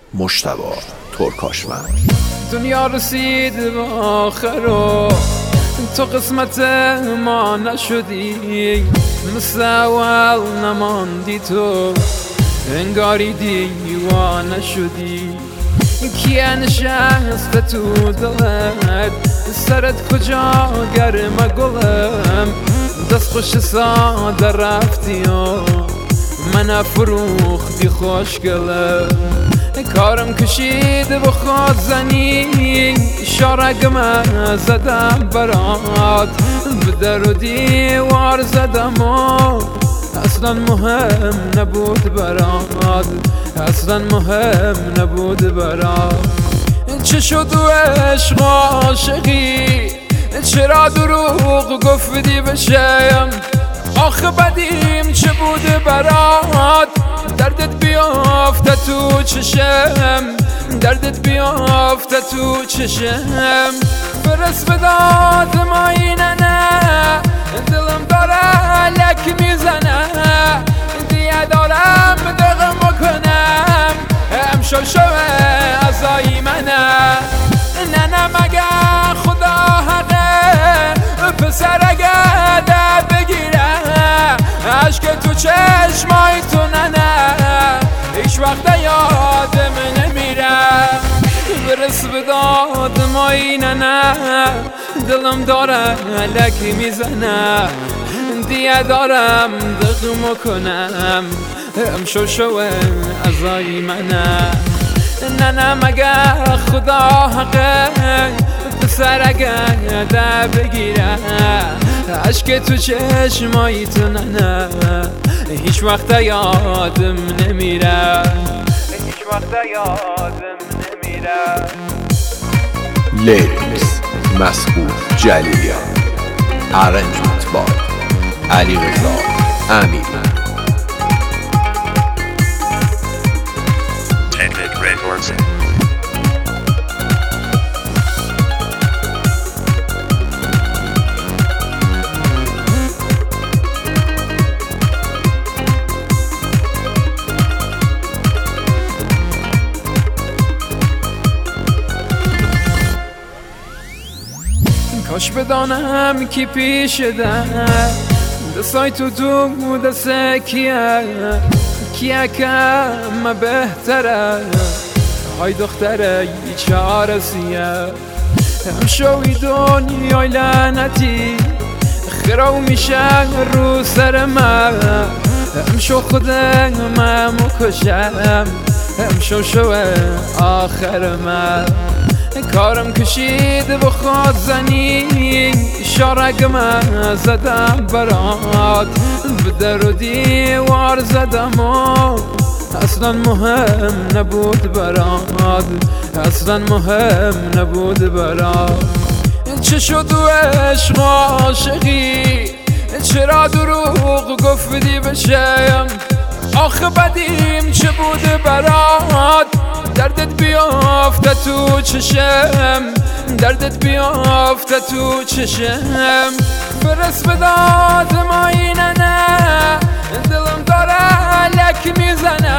مجتبی ترکاشمن. دنیا رسید به آخر و تو قسمت ما نشدی، مثل اول نماندی تو، انگاری دیوانه شدی. کیه نشسته تو دلت، سرت کجا گرمه گلم، دست خوش ساده رفتی و من فروختی خوشگلم. کارم کشید به خود زنی، شارگم زدم برات، به در و دیوار زدم و اصلا مهم نبود برات، اصلا مهم نبود برات. چه شد و عشق عاشقی، چرا دروغ گفتی بشم، آخه بدیم چه بود برات، دردت بیافته تو چشم، دردت بیافته تو چشم. برس به داد ما اینه نه، دلم داره لک میزنه، دیگه دارم دقم بکنم، امشو شوه ازایی منه. نه مگه خدا حقه، پسر اگه ده بگیره، عشق تو چشمای تو نه هیچ وقت یادم نمیره. برس به داد ما اینه نه، دلم داره لکی میزنه، دیگه دارم دقم کنم، امشو شوه ازایی منه. نه مگه خدا حقه، پسر اگه ده بگیره، عشق تو چشمایی تو نه هیچ وقت یادم نمیره، هیچ وقت یادم نمیره. لیریکس مسعود جلیلیان، ارنجمنت بای علیرضا امیر. کاش بدانم کی پیش در، دستای تو دست کیه که همه بهتره، های دختره چه آرزیه، همشوی دنیای لعنتی خراو میشه رو سر من، همشو خودم مکشم، همشو شوه آخر من. کارم کشید به خود زنی، شارگم زدم برات، به در و دیوار زدم و اصلا مهم نبود برات، اصلا مهم نبود برات. چه شد و عشق عاشقی، چرا دروغ گفتی بشم، آخه بدیم چه بود برات، دردت بیافته تو چشم، دردت بیافته تو چشم. برس به داد ما اینه نه، دلم داره لک میزنه،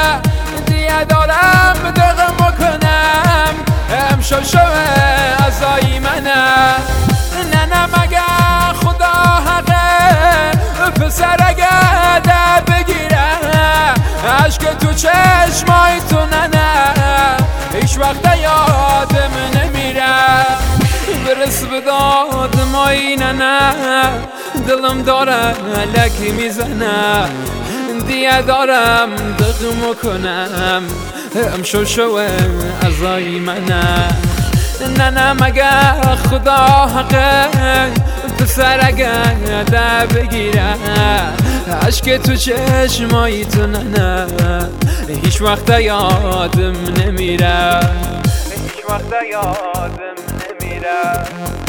دیگه دارم دقم بکنم، امشو شوه ازایی منه. نه مگه خدا حقه، پسر اگه ده بگیره، عشق تو چشمای تو نه هیچ وقت یادم نمیره. برس به داد ما اینه نه، دلم داره لکی میزنه، دیگه دارم دقم کنم، امشو شوه ازایی منه. نه مگه خدا حقه، پسر اگه ده بگیره، عشق تو چشمایی تو نه هیچ وقت یادم نمیره، هیچ وقت یادم نمیره.